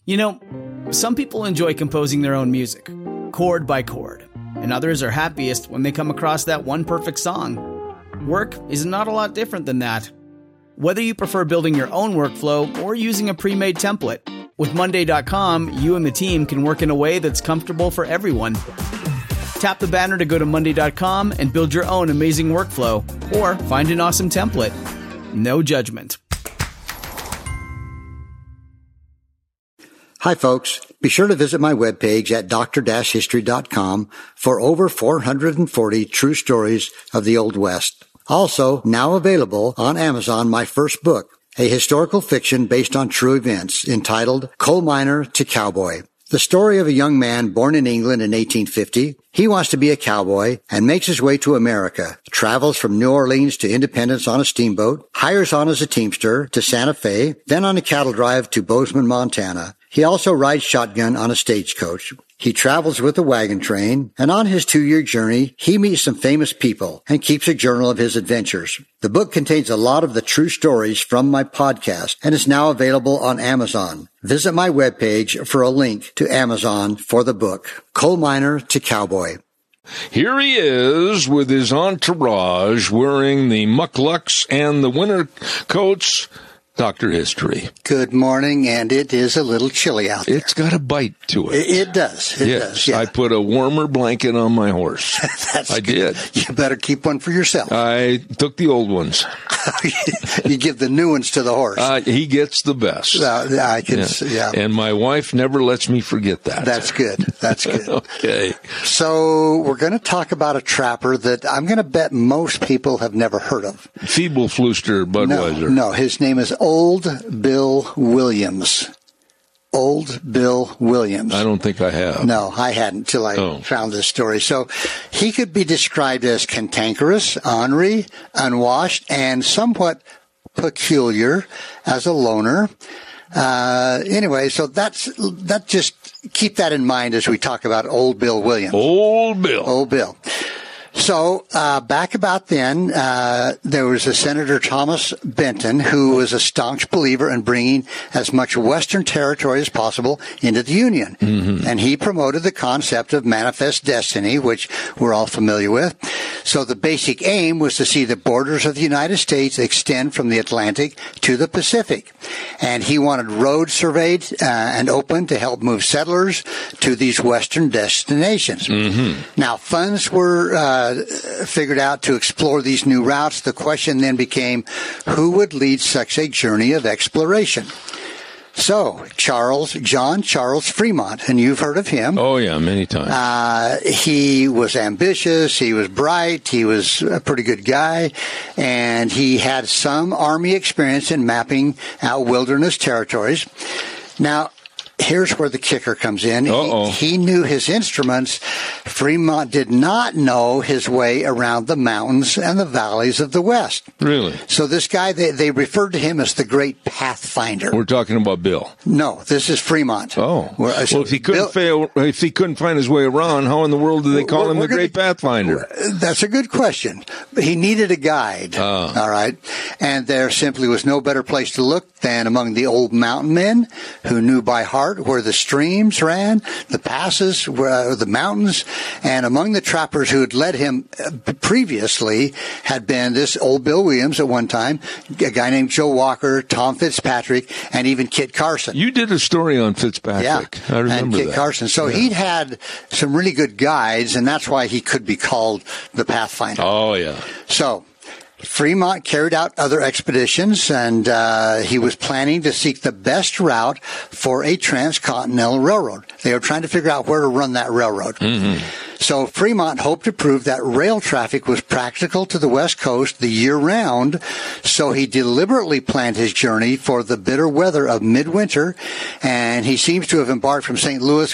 You know, some people enjoy composing their own music, chord by chord, and others are happiest when they come across that one perfect song. Work is not a lot different than that. Whether you prefer building your own workflow or using a pre-made template, with Monday.com, you and the team can work in a way that's comfortable for everyone. Tap the banner to go to Monday.com and build your own amazing workflow, or find an awesome template. No judgment. Hi, folks. Be sure to visit my webpage at dr-history.com for over 440 true stories of the Old West. Also, now available on Amazon, my first book, a historical fiction based on true events entitled Coal Miner to Cowboy. The story of a young man born in England in 1850. He wants to be a cowboy and makes his way to America, travels from New Orleans to Independence on a steamboat, hires on as a teamster to Santa Fe, then on a cattle drive to Bozeman, Montana. He also rides shotgun on a stagecoach. He travels with a wagon train, and on his 2-year journey, he meets some famous people and keeps a journal of his adventures. The book contains a lot of the true stories from my podcast and is now available on Amazon. Visit my webpage for a link to Amazon for the book, Coal Miner to Cowboy. Here he is with his entourage wearing the mucklucks and the winter coats. Dr. History. Good morning, and it is a little chilly out there. It's got a bite to it. It does. It does. Yeah. I put a warmer blanket on my horse. I did. You better keep one for yourself. I took the old ones. You give the new ones to the horse. He gets the best. I can. Yeah. And my wife never lets me forget that. That's good. That's good. Okay. So we're going to talk about a trapper that I'm going to bet most people have never heard of. Feeble Flooster Budweiser. No, his name is Old Bill Williams. Old Bill Williams. I don't think I have. No, I hadn't until I found this story. So he could be described as cantankerous, ornery, unwashed, and somewhat peculiar as a loner. Anyway, so that just keep that in mind as we talk about Old Bill Williams. Old Bill. So, back about then, there was a Senator Thomas Benton who was a staunch believer in bringing as much Western territory as possible into the Union. Mm-hmm. And he promoted the concept of manifest destiny, which we're all familiar with. So the basic aim was to see the borders of the United States extend from the Atlantic to the Pacific. And he wanted roads surveyed and opened to help move settlers to these Western destinations. Mm-hmm. Now, funds were figured out to explore these new routes. The question then became, who would lead such a journey of exploration? So, John Charles Fremont, and you've heard of him. Oh, yeah, many times. He was ambitious, he was bright, he was a pretty good guy, and he had some Army experience in mapping out wilderness territories. Now, here's where the kicker comes in. He knew his instruments. Fremont did not know his way around the mountains and the valleys of the West. Really? So this guy, they referred to him as the Great Pathfinder. We're talking about Bill. No, this is Fremont. Oh. Well, if he couldn't find his way around, how in the world do they call him the Great Pathfinder? That's a good question. He needed a guide. All right. And there simply was no better place to look than among the old mountain men who knew by heart where the streams ran, the passes, the mountains, and among the trappers who had led him previously had been this Old Bill Williams at one time, a guy named Joe Walker, Tom Fitzpatrick, and even Kit Carson. You did a story on Fitzpatrick. Yeah, I remember and Kit that. Carson. So he'd had some really good guides, and that's why he could be called the Pathfinder. Oh, yeah. So Fremont carried out other expeditions, and he was planning to seek the best route for a transcontinental railroad. They were trying to figure out where to run that railroad. Mm-hmm. So Fremont hoped to prove that rail traffic was practical to the West Coast the year round, so he deliberately planned his journey for the bitter weather of midwinter, and he seems to have embarked from St. Louis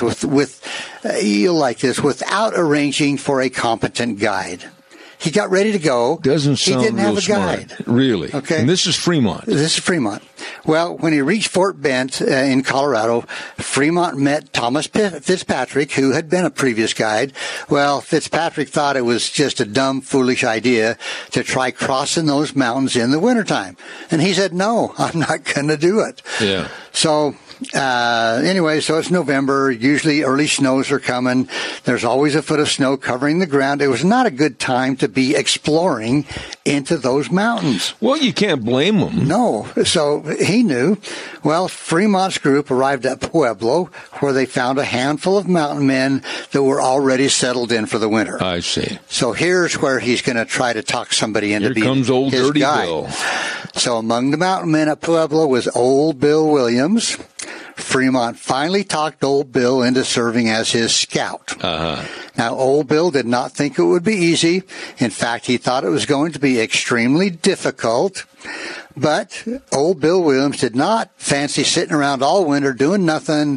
you'll like this, without arranging for a competent guide. He got ready to go. Doesn't sound He didn't have a smart. guide. Really? Okay. And this is Fremont. This is Fremont. Well, when he reached Fort Bend in Colorado, Fremont met Thomas Fitzpatrick, who had been a previous guide. Well, Fitzpatrick thought it was just a dumb, foolish idea to try crossing those mountains in the wintertime. And he said, no, I'm not going to do it. Yeah. So Anyway, so it's November. Usually early snows are coming. There's always a foot of snow covering the ground. It was not a good time to be exploring into those mountains. Well, you can't blame them. No. So he knew. Well, Fremont's group arrived at Pueblo, where they found a handful of mountain men that were already settled in for the winter. I see. So here's where he's going to try to talk somebody into being comes old his Dirty guy. Bill. So among the mountain men at Pueblo was Old Bill Williams. Fremont finally talked Old Bill into serving as his scout. Now, Old Bill did not think it would be easy. In fact, he thought it was going to be extremely difficult. But Old Bill Williams did not fancy sitting around all winter doing nothing.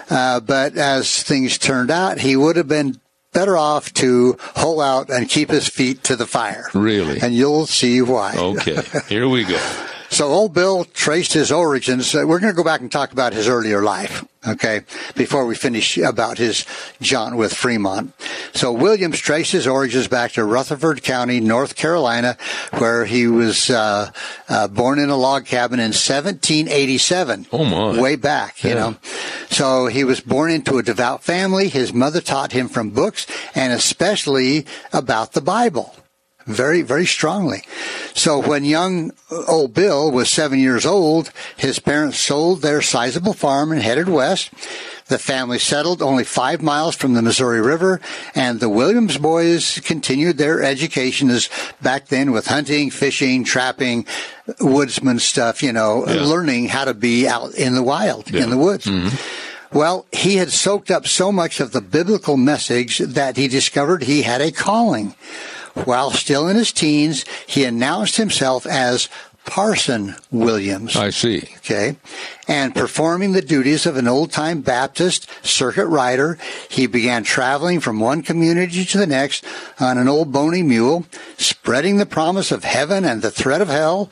But as things turned out, he would have been better off to hole out and keep his feet to the fire. Really? And you'll see why. Okay, here we go. So Old Bill traced his origins. We're going to go back and talk about his earlier life, okay, before we finish about his jaunt with Fremont. So Williams traced his origins back to Rutherford County, North Carolina, where he was born in a log cabin in 1787. Oh, my. Way back, you know. So he was born into a devout family. His mother taught him from books and especially about the Bible. Very, very strongly. So when young Old Bill was 7 years old, his parents sold their sizable farm and headed west. The family settled only 5 miles from the Missouri River, and the Williams boys continued their education as back then with hunting, fishing, trapping, woodsman stuff, learning how to be out in the wild, in the woods. Mm-hmm. Well, he had soaked up so much of the biblical message that he discovered he had a calling. While still in his teens, he announced himself as Parson Williams. I see. Okay. And performing the duties of an old-time Baptist circuit rider, he began traveling from one community to the next on an old bony mule, spreading the promise of heaven and the threat of hell,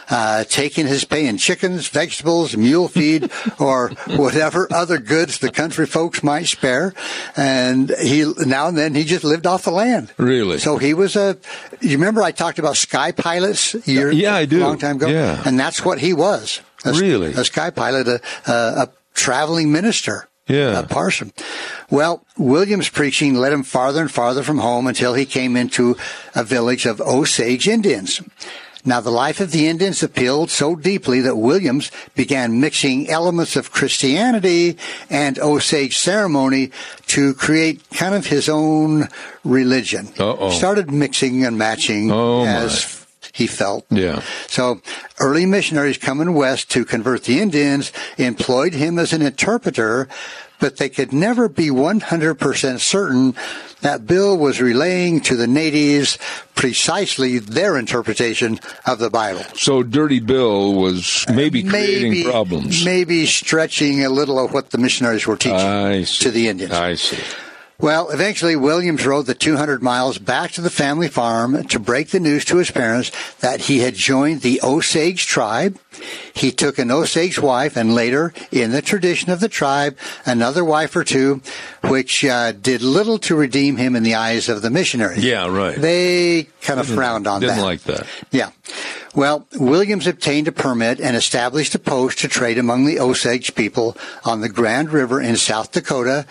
taking his pay in chickens, vegetables, mule feed, or whatever other goods the country folks might spare. And now and then he just lived off the land. Really? So he was you remember I talked about sky pilots I do. A long time ago? Yeah. And that's what he was. Really? A sky pilot, a traveling minister. Yeah. A parson. Well, Williams' preaching led him farther and farther from home until he came into a village of Osage Indians. Now, the life of the Indians appealed so deeply that Williams began mixing elements of Christianity and Osage ceremony to create kind of his own religion. Started mixing and matching as he felt. Yeah. So early missionaries coming west to convert the Indians employed him as an interpreter, but they could never be 100% certain that Bill was relaying to the natives precisely their interpretation of the Bible. So Dirty Bill was maybe creating problems. Maybe stretching a little of what the missionaries were teaching to the Indians. I see. Well, eventually Williams rode the 200 miles back to the family farm to break the news to his parents that he had joined the Osage tribe. He took an Osage wife and later, in the tradition of the tribe, another wife or two, which did little to redeem him in the eyes of the missionaries. Yeah, right. They kind of frowned on that. Didn't like that. Yeah. Well, Williams obtained a permit and established a post to trade among the Osage people on the Grand River in South Dakota.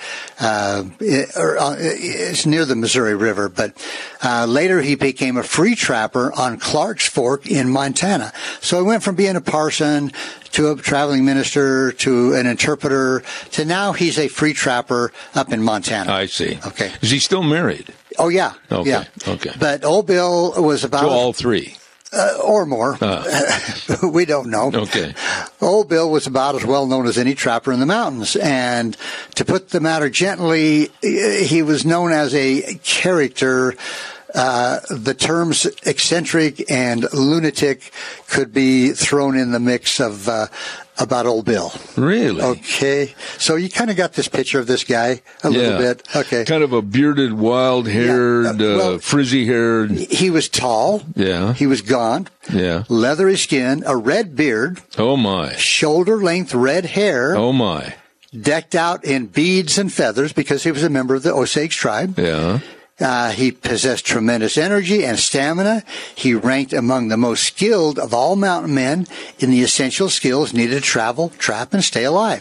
It's near the Missouri River, but later he became a free trapper on Clark's Fork in Montana. So he went from being a parson to a traveling minister to an interpreter to now he's a free trapper up in Montana. I see. Okay. Is he still married? Oh, yeah. Okay. Yeah. Okay. But Old Bill was about... So all three? Or more. We don't know. Okay. Old Bill was about as well known as any trapper in the mountains. And to put the matter gently, he was known as a character. The terms eccentric and lunatic could be thrown in the mix of about Old Bill. Really? Okay. So you kind of got this picture of this guy a little bit. Okay. Kind of a bearded, wild-haired, frizzy-haired. He was tall. Yeah. He was gaunt. Yeah. Leathery skin, a red beard. Oh, my. Shoulder-length red hair. Oh, my. Decked out in beads and feathers because he was a member of the Osage tribe. Yeah. He possessed tremendous energy and stamina. He ranked among the most skilled of all mountain men in the essential skills needed to travel, trap, and stay alive.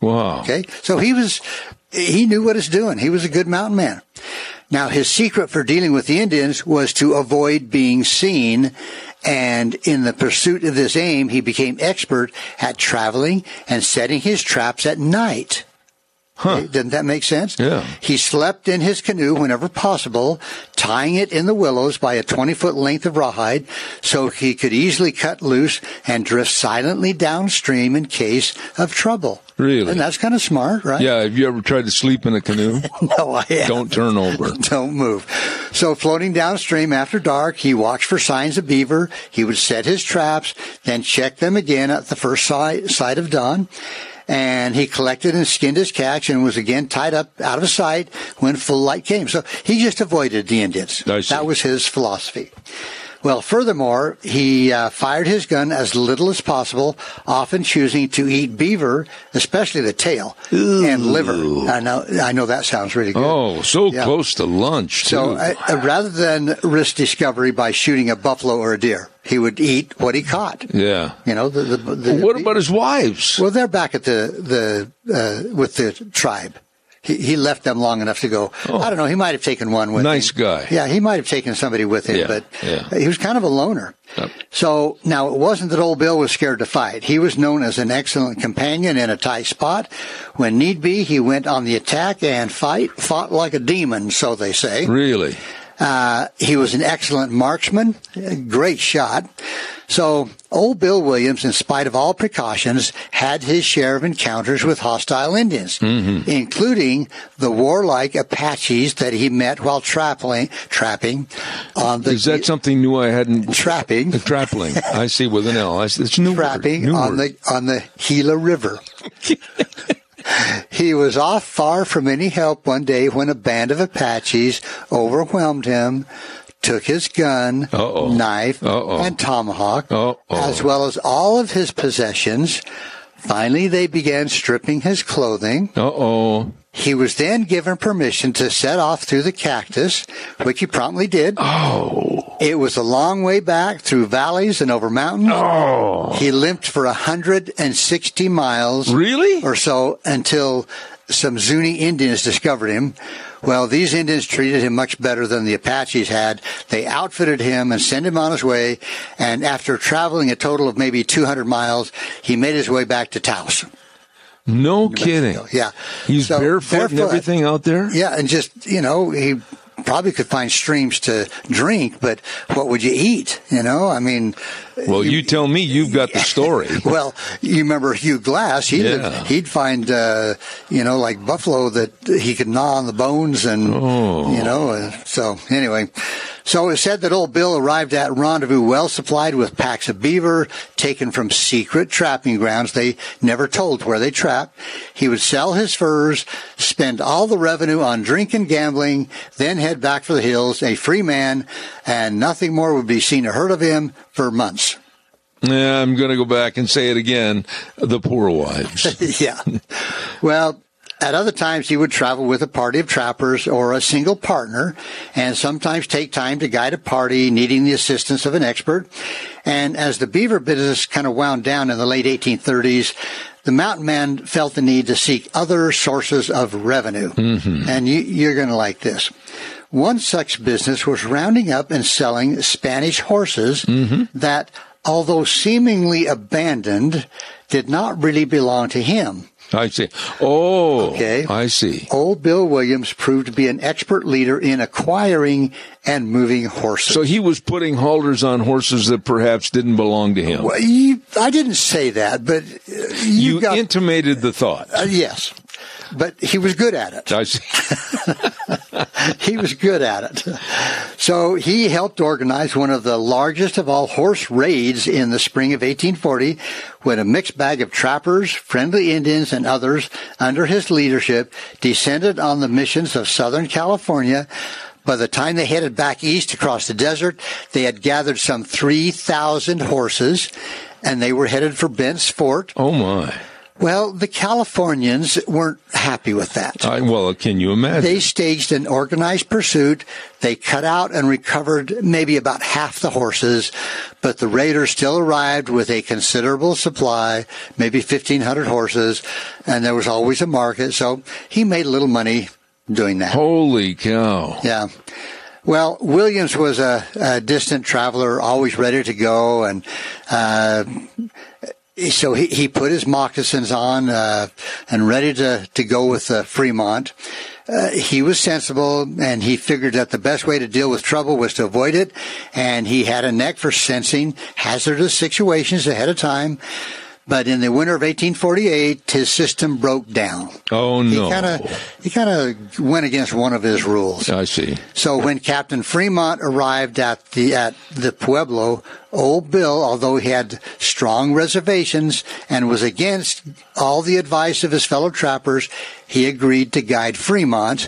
Wow. Okay, so he knew what he's doing. He was a good mountain man. Now, his secret for dealing with the Indians was to avoid being seen, and in the pursuit of this aim, he became expert at traveling and setting his traps at night. Huh. Okay, doesn't that make sense? Yeah. He slept in his canoe whenever possible, tying it in the willows by a 20-foot length of rawhide so he could easily cut loose and drift silently downstream in case of trouble. Really? And that's kind of smart, right? Yeah. Have you ever tried to sleep in a canoe? No, I haven't. Don't turn over. Don't move. So floating downstream after dark, he watched for signs of beaver. He would set his traps, then check them again at the first sight of dawn. And he collected and skinned his catch and was again tied up out of sight when full light came. So he just avoided the Indians. I see. That was his philosophy. Well, furthermore, he fired his gun as little as possible, often choosing to eat beaver, especially the tail, and liver. I know that sounds really good. Oh, so close to lunch, too. So rather than risk discovery by shooting a buffalo or a deer, he would eat what he caught. Yeah. You know, what about his wives? Well, they're back at with the tribe. He left them long enough to go. Oh. I don't know. He might have taken one with him. Nice guy. Yeah, he might have taken somebody with him, but he was kind of a loner. Yep. So now it wasn't that Old Bill was scared to fight. He was known as an excellent companion in a tight spot. When need be, he went on the attack and fought like a demon, so they say. Really? He was an excellent marksman, a great shot. So Old Bill Williams, in spite of all precautions, had his share of encounters with hostile Indians, including the warlike Apaches that he met while trapping on the... Is that something new I hadn't... Trapping. Trapping. I see, with an L. It's new trapping word. on the Gila River. He was off far from any help one day when a band of Apaches overwhelmed him, took his gun, knife, and tomahawk, as well as all of his possessions. Finally, they began stripping his clothing. He was then given permission to set off through the cactus, which he promptly did. It was a long way back through valleys and over mountains. He limped for 160 miles. Really? Or so until some Zuni Indians discovered him. Well, these Indians treated him much better than the Apaches had. They outfitted him and sent him on his way. And after traveling a total of maybe 200 miles, he made his way back to Taos. No kidding. Yeah. He's barefoot and everything out there? Yeah, and just, he probably could find streams to drink, but what would you eat? I mean... Well, you tell me. You've got the story. Well, you remember Hugh Glass. He'd find, like buffalo that he could gnaw on the bones and, so anyway. So it's said that Old Bill arrived at Rendezvous well supplied with packs of beaver taken from secret trapping grounds. They never told where they trapped. He would sell his furs, spend all the revenue on drink and gambling, then head back for the hills, a free man, and nothing more would be seen or heard of him for months. Yeah, I'm going to go back and say it again. The poor wives. Yeah. Well, at other times, he would travel with a party of trappers or a single partner, and sometimes take time to guide a party needing the assistance of an expert. And as the beaver business kind of wound down in the late 1830s, the mountain man felt the need to seek other sources of revenue. And you're going to like this. One such business was rounding up and selling Spanish horses that, although seemingly abandoned, did not really belong to him. I see. Okay. I see. Old Bill Williams proved to be an expert leader in acquiring and moving horses. So he was putting halters on horses that perhaps didn't belong to him. Well, I didn't say that, but you intimated the thought. Yes. But he was good at it. I see. He was good at it. So he helped organize one of the largest of all horse raids in the spring of 1840, when a mixed bag of trappers, friendly Indians, and others under his leadership descended on the missions of Southern California. By the time they headed back east across the desert, they had gathered some 3,000 horses, and they were headed for Bent's Fort. Oh, my. Well, the Californians weren't happy with that. Well, can you imagine? They staged an organized pursuit. They cut out and recovered maybe about half the horses, but the raiders still arrived with a considerable supply, maybe 1,500 horses, and there was always a market, so he made a little money doing that. Holy cow. Yeah. Well, Williams was a distant traveler, always ready to go, and so he put his moccasins on and ready to go with Fremont. He was sensible, and he figured that the best way to deal with trouble was to avoid it, and he had a knack for sensing hazardous situations ahead of time. But in the winter of 1848, his system broke down. Oh, no. He kind of went against one of his rules. I see. So when Captain Fremont arrived at the Pueblo, Old Bill, although he had strong reservations and was against all the advice of his fellow trappers, he agreed to guide Fremont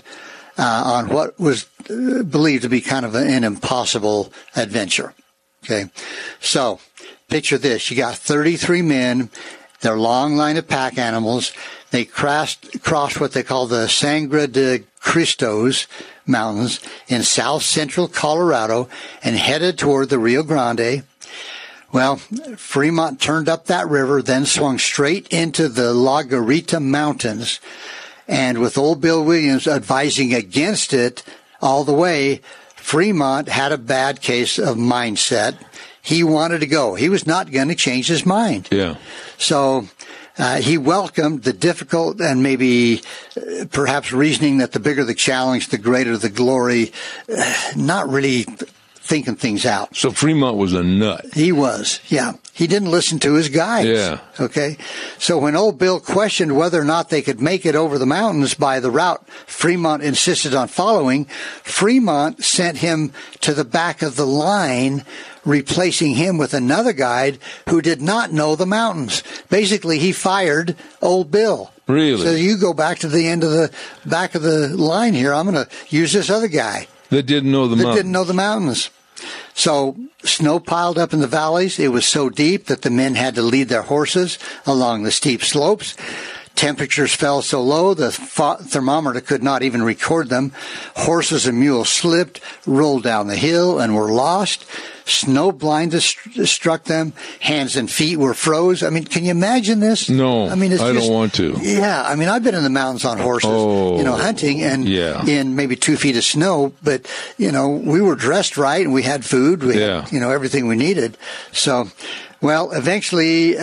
on what was believed to be kind of an impossible adventure. Okay, so picture this. You got 33 men, their long line of pack animals. They crossed what they call the Sangre de Cristos Mountains in south-central Colorado and headed toward the Rio Grande. Well, Fremont turned up that river, then swung straight into the La Garita Mountains. And with Old Bill Williams advising against it all the way, Fremont had a bad case of mindset. He wanted to go. He was not going to change his mind. Yeah. So he welcomed the difficult and maybe perhaps reasoning that the bigger the challenge, the greater the glory, not really thinking things out. So Fremont was a nut. He was, yeah. He didn't listen to his guides. Yeah. Okay. So when Old Bill questioned whether or not they could make it over the mountains by the route Fremont insisted on following, Fremont sent him to the back of the line, replacing him with another guide who did not know the mountains. Basically, he fired Old Bill. Really? So you go back to the end of the back of the line here. I'm going to use this other guy. That didn't know the mountains. That didn't know the mountains. So snow piled up in the valleys. It was so deep that the men had to lead their horses along the steep slopes. Temperatures fell so low the thermometer could not even record them. Horses and mules slipped, rolled down the hill, and were lost. Snow blindness struck them. Hands and feet were froze. I mean, can you imagine this? No, I don't want to. Yeah, I mean, I've been in the mountains on horses, hunting, and in maybe 2 feet of snow. But, we were dressed right, and we had food. We had, everything we needed. So, well, eventually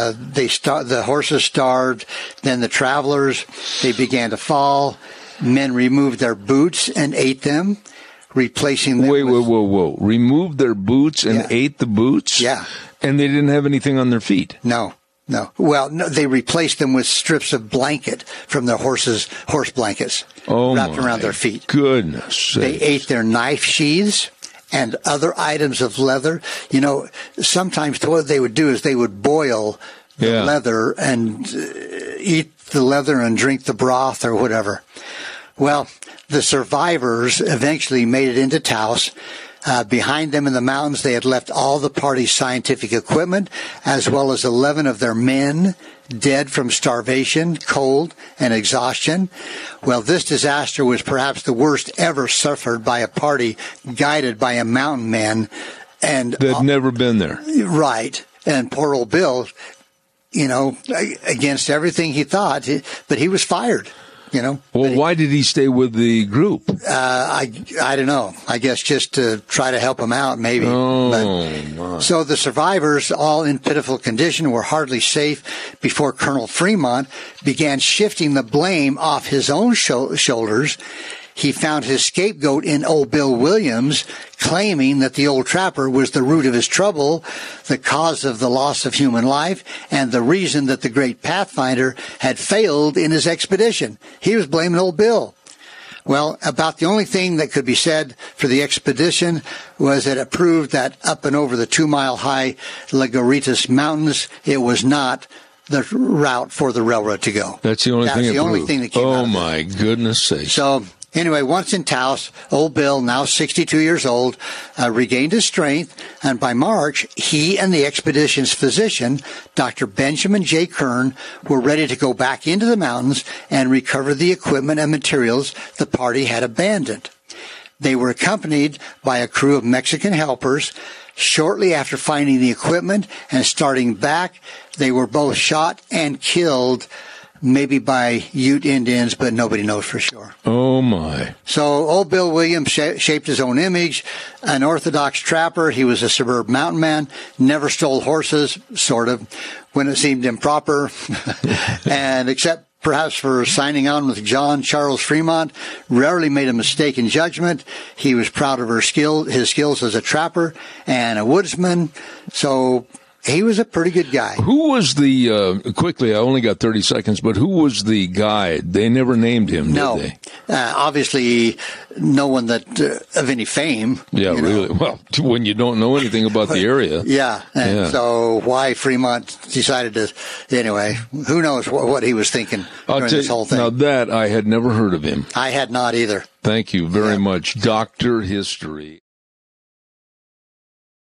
the horses starved. Then the travelers, they began to fall. Men removed their boots and ate them, replacing them Whoa. Removed their boots and ate the boots? Yeah. And they didn't have anything on their feet? No. Well, no, they replaced them with strips of blanket from their horse blankets wrapped around their feet. Goodness. They ate their knife sheaths and other items of leather. Sometimes what they would do is they would boil the leather and eat the leather and drink the broth or whatever. Well, the survivors eventually made it into Taos. Behind them in the mountains, they had left all the party's scientific equipment, as well as 11 of their men dead from starvation, cold, and exhaustion. Well, this disaster was perhaps the worst ever suffered by a party guided by a mountain man. And they'd never been there. Right. And poor old Bill, against everything he thought, but he was fired. Well, why did he stay with the group? I don't know. I guess just to try to help him out, maybe. My. So the survivors, all in pitiful condition, were hardly safe before Colonel Fremont began shifting the blame off his own shoulders. He found his scapegoat in Old Bill Williams, claiming that the old trapper was the root of his trouble, the cause of the loss of human life, and the reason that the great Pathfinder had failed in his expedition. He was blaming Old Bill. Well, about the only thing that could be said for the expedition was that it proved that up and over the 2-mile-high La Garita Mountains, it was not the route for the railroad to go. That's the only thing. That's the only thing that came out. Oh, my goodness sakes. So Anyway, once in Taos, old Bill, now 62 years old, regained his strength, and by March, he and the expedition's physician, Dr. Benjamin J. Kern, were ready to go back into the mountains and recover the equipment and materials the party had abandoned. They were accompanied by a crew of Mexican helpers. Shortly after finding the equipment and starting back, they were both shot and killed, maybe by Ute Indians, but nobody knows for sure. Oh, my. So old Bill Williams shaped his own image. An orthodox trapper, he was a suburban mountain man, never stole horses, sort of, when it seemed improper, and except perhaps for signing on with John Charles Fremont, rarely made a mistake in judgment. He was proud of his skills as a trapper and a woodsman. So he was a pretty good guy. Who was quickly, I only got 30 seconds, but who was the guide? They never named him, did they? Obviously, no one that of any fame. Yeah, really. Well, when you don't know anything about the area. Yeah. And so why Fremont decided to, anyway, who knows what he was thinking during this whole thing. Now that, I had never heard of him. I had not either. Thank you very much, Dr. History.